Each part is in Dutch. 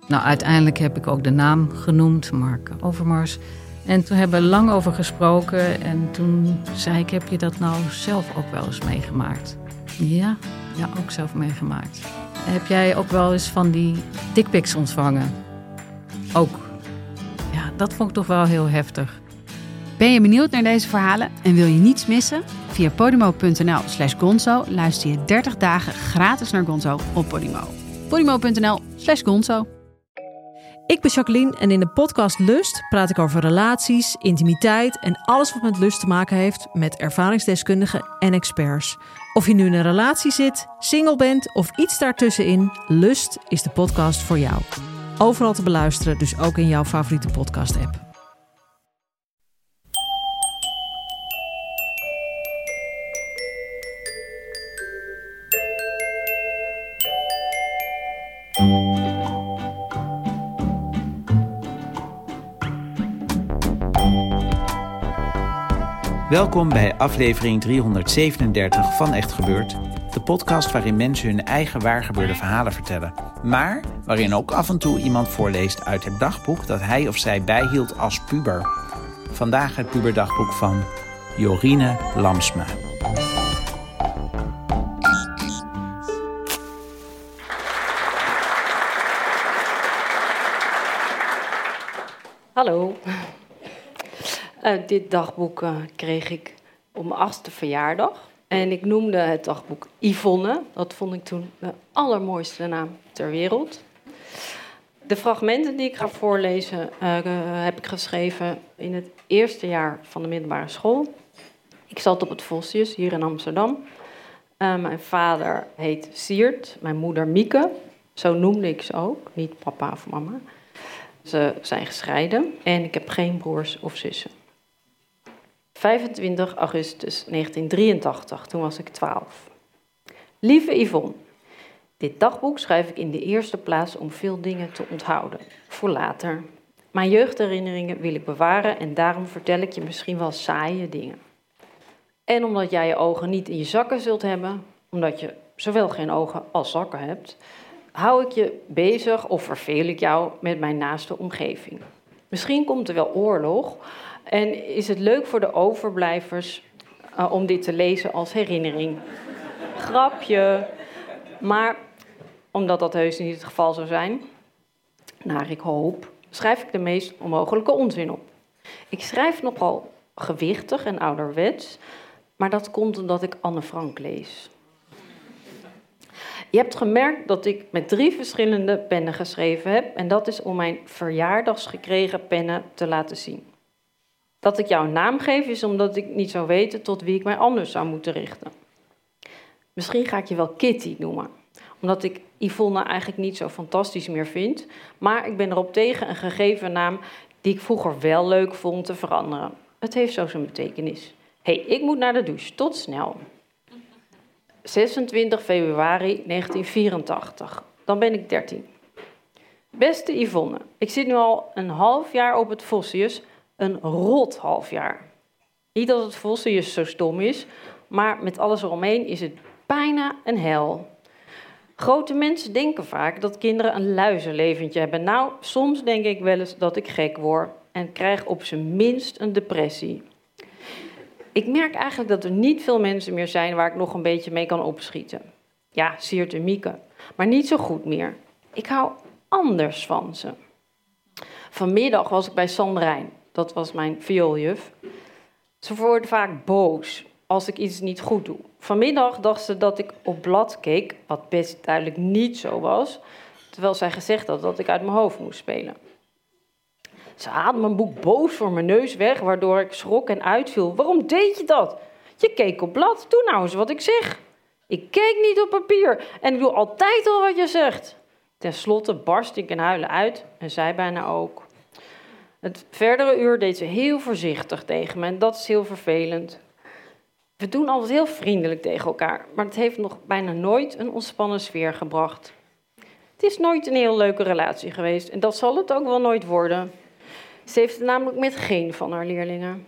Nou, uiteindelijk heb ik ook de naam genoemd, Mark Overmars. En toen hebben we lang over gesproken. En toen zei ik, heb je dat nou zelf ook wel eens meegemaakt? Ja, ook zelf meegemaakt. Heb jij ook wel eens van die dickpics ontvangen? Ook. Ja, dat vond ik toch wel heel heftig. Ben je benieuwd naar deze verhalen en wil je niets missen? Via podimo.nl/gonzo luister je 30 dagen gratis naar Gonzo op Podimo. podimo.nl/gonzo. Ik ben Jacqueline en in de podcast Lust praat ik over relaties, intimiteit en alles wat met lust te maken heeft met ervaringsdeskundigen en experts. Of je nu in een relatie zit, single bent of iets daartussenin, Lust is de podcast voor jou. Overal te beluisteren, dus ook in jouw favoriete podcast-app. Welkom bij aflevering 337 van Echt Gebeurd. De podcast waarin mensen hun eigen waargebeurde verhalen vertellen. Maar waarin ook af en toe iemand voorleest uit het dagboek dat hij of zij bijhield als puber. Vandaag het puberdagboek van Jorine Lamsma. Hallo. Dit dagboek kreeg ik op mijn 8e verjaardag. En ik noemde het dagboek Yvonne. Dat vond ik toen de allermooiste naam ter wereld. De fragmenten die ik ga voorlezen heb ik geschreven in het eerste jaar van de middelbare school. Ik zat op het Vossius hier in Amsterdam. Mijn vader heet Siert, mijn moeder Mieke. Zo noemde ik ze ook, niet papa of mama. Ze zijn gescheiden en ik heb geen broers of zussen. 25 augustus 1983, toen was ik 12. Lieve Yvonne, dit dagboek schrijf ik in de eerste plaats om veel dingen te onthouden. Voor later. Mijn jeugdherinneringen wil ik bewaren en daarom vertel ik je misschien wel saaie dingen. En omdat jij je ogen niet in je zakken zult hebben, omdat je zowel geen ogen als zakken hebt, hou ik je bezig of verveel ik jou met mijn naaste omgeving. Misschien komt er wel oorlog en is het leuk voor de overblijvers om dit te lezen als herinnering. Grapje. Maar omdat dat heus niet het geval zou zijn, naar ik hoop, schrijf ik de meest onmogelijke onzin op. Ik schrijf nogal gewichtig en ouderwets, maar dat komt omdat ik Anne Frank lees. Je hebt gemerkt dat ik met 3 verschillende pennen geschreven heb en dat is om mijn verjaardagsgekregen pennen te laten zien. Dat ik jou een naam geef is omdat ik niet zou weten tot wie ik mij anders zou moeten richten. Misschien ga ik je wel Kitty noemen, omdat ik Yvonne eigenlijk niet zo fantastisch meer vind, maar ik ben erop tegen een gegeven naam die ik vroeger wel leuk vond te veranderen. Het heeft zo zijn betekenis. Ik moet naar de douche. Tot snel. 26 februari 1984. Dan ben ik 13. Beste Yvonne, ik zit nu al een half jaar op het Vossius. Een rot half jaar. Niet dat het Vossius zo stom is, maar met alles eromheen is het bijna een hel. Grote mensen denken vaak dat kinderen een luizenleventje hebben. Nou, soms denk ik wel eens dat ik gek word en krijg op zijn minst een depressie. Ik merk eigenlijk dat er niet veel mensen meer zijn waar ik nog een beetje mee kan opschieten. Ja, Siert en Mieke, maar niet zo goed meer. Ik hou anders van ze. Vanmiddag was ik bij Sandrijn, dat was mijn viooljuf. Ze wordt vaak boos als ik iets niet goed doe. Vanmiddag dacht ze dat ik op blad keek, wat best duidelijk niet zo was, terwijl zij gezegd had dat ik uit mijn hoofd moest spelen. Ze haalde mijn boek boos voor mijn neus weg, waardoor ik schrok en uitviel. Waarom deed je dat? Je keek op blad, doe nou eens wat ik zeg. Ik keek niet op papier en ik doe altijd al wat je zegt. Ten slotte barst ik in huilen uit en zij bijna ook. Het verdere uur deed ze heel voorzichtig tegen me en dat is heel vervelend. We doen altijd heel vriendelijk tegen elkaar, maar het heeft nog bijna nooit een ontspannen sfeer gebracht. Het is nooit een heel leuke relatie geweest en dat zal het ook wel nooit worden. Ze heeft het namelijk met geen van haar leerlingen.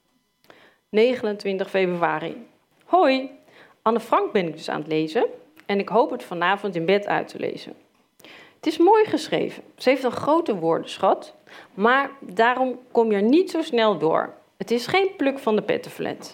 29 februari. Hoi, Anne Frank ben ik dus aan het lezen en ik hoop het vanavond in bed uit te lezen. Het is mooi geschreven. Ze heeft een grote woordenschat, maar daarom kom je er niet zo snel door. Het is geen pluk van de pettenflat.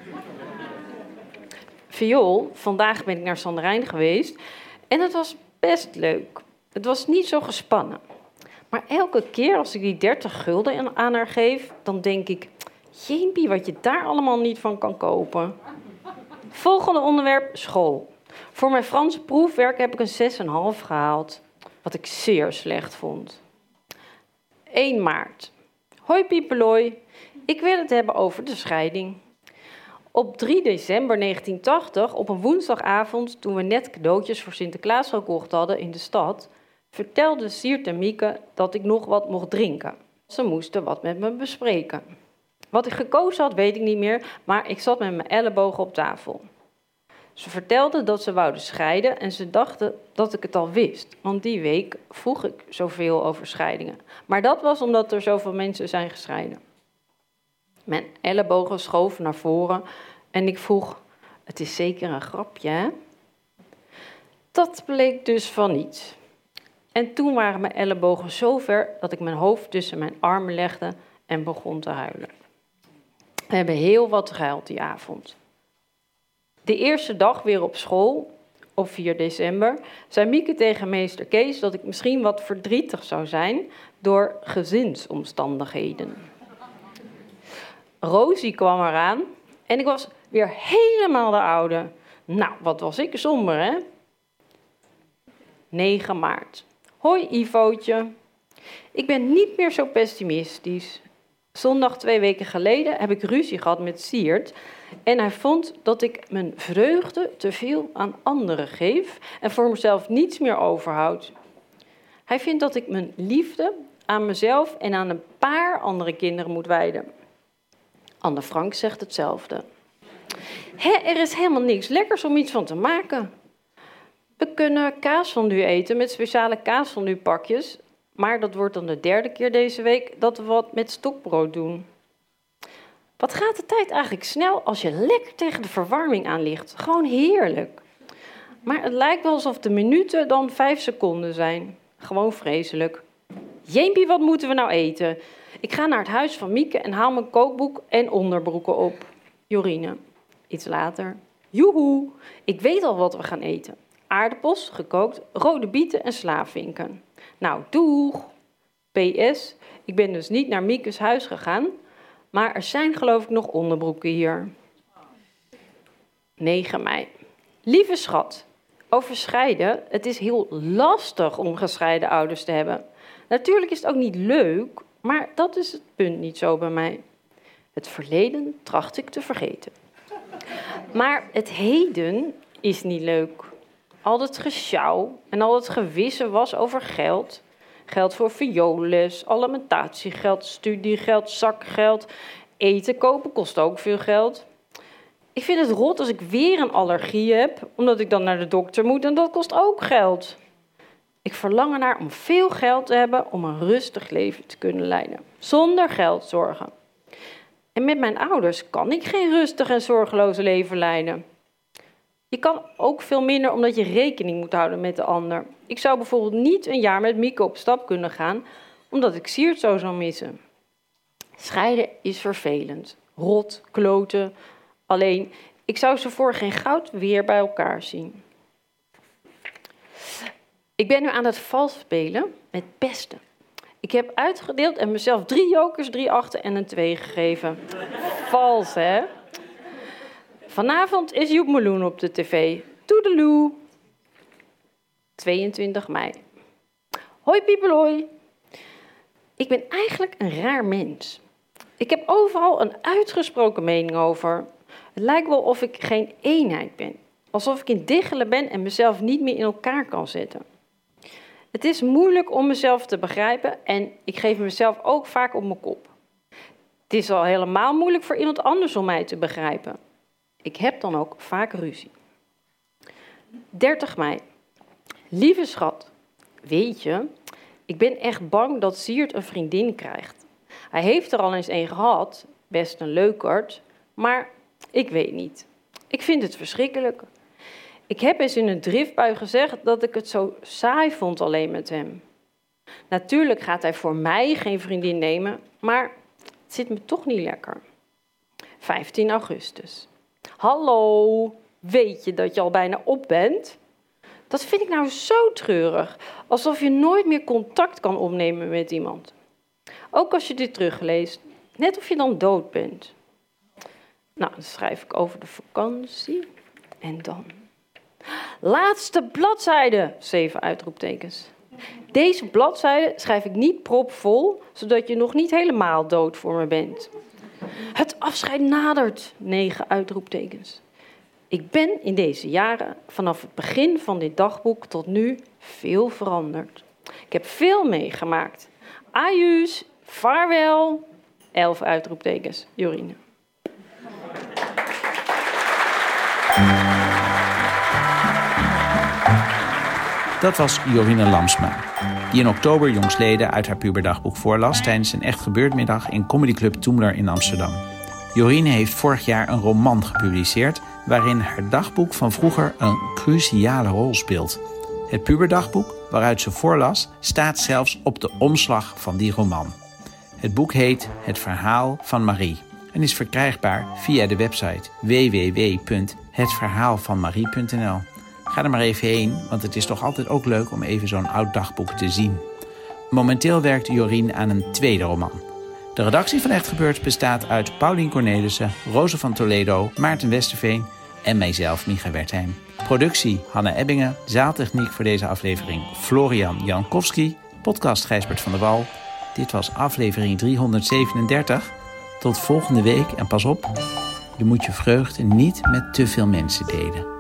Viool, vandaag ben ik naar Sanderijn geweest en het was best leuk. Het was niet zo gespannen. Maar elke keer als ik die 30 gulden aan haar geef, dan denk ik, jeempie, wat je daar allemaal niet van kan kopen. Volgende onderwerp, school. Voor mijn Franse proefwerk heb ik een 6,5 gehaald, wat ik zeer slecht vond. 1 maart. Hoi Piepelooi, ik wil het hebben over de scheiding. Op 3 december 1980, op een woensdagavond, toen we net cadeautjes voor Sinterklaas gekocht hadden in de stad, vertelde Siert en Mieke dat ik nog wat mocht drinken. Ze moesten wat met me bespreken. Wat ik gekozen had, weet ik niet meer, maar ik zat met mijn ellebogen op tafel. Ze vertelden dat ze wouden scheiden en ze dachten dat ik het al wist. Want die week vroeg ik zoveel over scheidingen. Maar dat was omdat er zoveel mensen zijn gescheiden. Mijn ellebogen schoven naar voren en ik vroeg, het is zeker een grapje, hè? Dat bleek dus van niets. En toen waren mijn ellebogen zo ver dat ik mijn hoofd tussen mijn armen legde en begon te huilen. We hebben heel wat gehuild die avond. De eerste dag weer op school, op 4 december, zei Mieke tegen meester Kees dat ik misschien wat verdrietig zou zijn door gezinsomstandigheden. Rosie kwam eraan en ik was weer helemaal de oude. Nou, wat was ik somber, hè? 9 maart. Hoi Ivootje. Ik ben niet meer zo pessimistisch. Zondag 2 weken geleden heb ik ruzie gehad met Siert en hij vond dat ik mijn vreugde te veel aan anderen geef en voor mezelf niets meer overhoud. Hij vindt dat ik mijn liefde aan mezelf en aan een paar andere kinderen moet wijden. Anne Frank zegt hetzelfde. Er is helemaal niks lekkers om iets van te maken. We kunnen kaasfondue eten met speciale kaasfondue-pakjes, maar dat wordt dan de 3e keer deze week dat we wat met stokbrood doen. Wat gaat de tijd eigenlijk snel als je lekker tegen de verwarming aan ligt. Gewoon heerlijk. Maar het lijkt wel alsof de minuten dan 5 seconden zijn. Gewoon vreselijk. Jeempie, wat moeten we nou eten? Ik ga naar het huis van Mieke en haal mijn kookboek en onderbroeken op. Jorine. Iets later. Joehoe, ik weet al wat we gaan eten. Aardappels, gekookt, rode bieten en slavinken. Nou, doeg! PS, ik ben dus niet naar Miekes huis gegaan, maar er zijn geloof ik nog onderbroeken hier. 9 mei. Lieve schat, over scheiden, het is heel lastig om gescheiden ouders te hebben. Natuurlijk is het ook niet leuk, maar dat is het punt niet zo bij mij. Het verleden tracht ik te vergeten. Maar het heden is niet leuk. Al het gesjouw en al het gewisse was over geld. Geld voor vioolles, alimentatiegeld, studiegeld, zakgeld. Eten kopen kost ook veel geld. Ik vind het rot als ik weer een allergie heb, omdat ik dan naar de dokter moet en dat kost ook geld. Ik verlang ernaar om veel geld te hebben om een rustig leven te kunnen leiden. Zonder geldzorgen. En met mijn ouders kan ik geen rustig en zorgeloos leven leiden. Je kan ook veel minder omdat je rekening moet houden met de ander. Ik zou bijvoorbeeld niet een jaar met Mieke op stap kunnen gaan, omdat ik Siert zo zou missen. Scheiden is vervelend. Rot, kloten. Alleen, ik zou ze voor geen goud weer bij elkaar zien. Ik ben nu aan het vals spelen met pesten. Ik heb uitgedeeld en mezelf 3 jokers, 3 achten en een 2 gegeven. Vals, hè? Vanavond is Joep Meloen op de tv. Toedeloe. 22 mei. Hoi Piepelooi. Ik ben eigenlijk een raar mens. Ik heb overal een uitgesproken mening over. Het lijkt wel of ik geen eenheid ben. Alsof ik in diggelen ben en mezelf niet meer in elkaar kan zetten. Het is moeilijk om mezelf te begrijpen en ik geef mezelf ook vaak op mijn kop. Het is al helemaal moeilijk voor iemand anders om mij te begrijpen. Ik heb dan ook vaak ruzie. 30 mei. Lieve schat, weet je, ik ben echt bang dat Siert een vriendin krijgt. Hij heeft er al eens een gehad, best een leukert, maar ik weet niet. Ik vind het verschrikkelijk. Ik heb eens in een driftbui gezegd dat ik het zo saai vond alleen met hem. Natuurlijk gaat hij voor mij geen vriendin nemen, maar het zit me toch niet lekker. 15 augustus. Hallo, weet je dat je al bijna op bent? Dat vind ik nou zo treurig, alsof je nooit meer contact kan opnemen met iemand. Ook als je dit terugleest, net of je dan dood bent. Nou, dan schrijf ik over de vakantie en dan... Laatste bladzijde, 7 uitroeptekens. Deze bladzijde schrijf ik niet propvol, zodat je nog niet helemaal dood voor me bent. Het afscheid nadert, 9 uitroeptekens. Ik ben in deze jaren, vanaf het begin van dit dagboek tot nu, veel veranderd. Ik heb veel meegemaakt. Ajuus, vaarwel, 11 uitroeptekens, Jorine. Dat was Jorine Lamsma, die in oktober jongsleden uit haar puberdagboek voorlas tijdens een Echt Gebeurd middag in Comedy Club Toemler in Amsterdam. Jorine heeft vorig jaar een roman gepubliceerd waarin haar dagboek van vroeger een cruciale rol speelt. Het puberdagboek waaruit ze voorlas staat zelfs op de omslag van die roman. Het boek heet Het Verhaal van Marie en is verkrijgbaar via de website www.hetverhaalvanmarie.nl. Ga er maar even heen, want het is toch altijd ook leuk om even zo'n oud dagboek te zien. Momenteel werkt Jorine aan een tweede roman. De redactie van Echt Gebeurd bestaat uit Paulien Cornelissen, Roze van Toledo, Maarten Westerveen en mijzelf, Micha Wertheim. Productie Hanne Ebbingen, zaaltechniek voor deze aflevering Florian Jankowski, podcast Gijsbert van der Wal. Dit was aflevering 337. Tot volgende week en pas op, je moet je vreugde niet met te veel mensen delen.